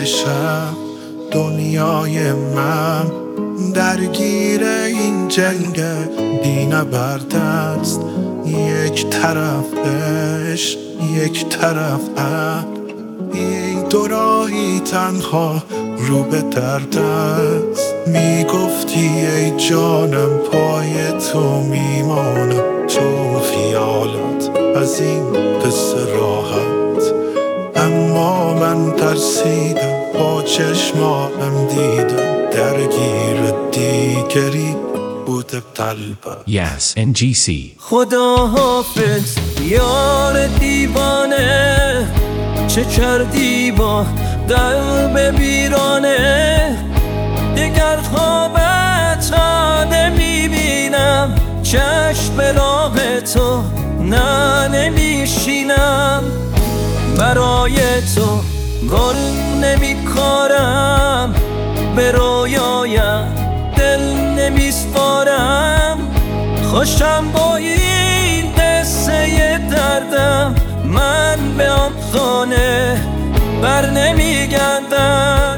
شب دنیای من درگیر این جنگ بی‌نبرد است. یک طرف عشق، یک طرف عقل، این دو راهی تنها رو به درد است. میگفتی ای جانم پای تو میمانم، تو خیالت از این قصه راحت، اما من ترسیدم با چشمام دیدم درگیر دیگری بوده قلبم. Yes NGC. خدا حافظ یار دیوانه، چه کردی با قلب بیرانه؟ دیگر خوابت را نمیبینم، چشم به راه تو نه نمیشینم. برای تو گل نمیکارم، به رویایم دل نمیسپارم. خوشم با این قصه دردم، من به آن خانه بر نمیگردم.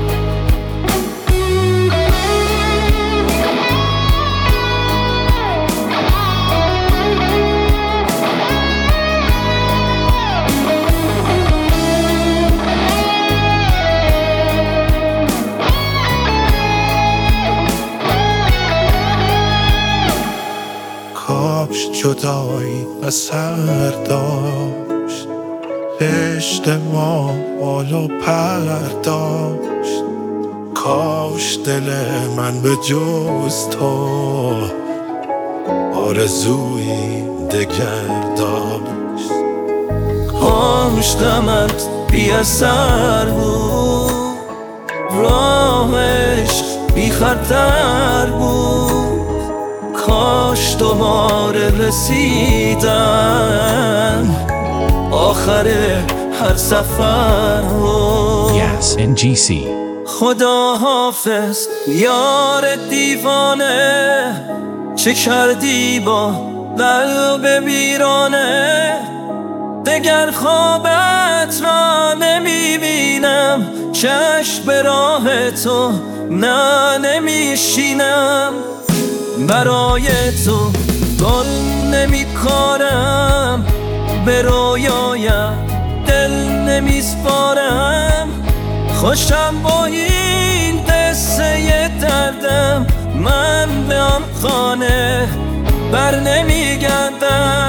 کاش جدایی اثر داشت، عشق ما بال و پر داشت. کاش دل من به جز تو آرزویی دگر داشت. کاش غمت بی اثر بود، راهش بی خطر بود. کاش دوباره رسیدن آخر هر سفر بود. Yes NGC. خدا حافظ یار دیوانه، چه کردی با قلب بیرانه؟ دگر خوابت را نمیبینم، چشم به راه تو نه نمیشینم. برای تو گل نمیکارم، به رویایم دل نمیسپارم. خوشم با این قصه دردم، من به آن خانه بر نمیگردم.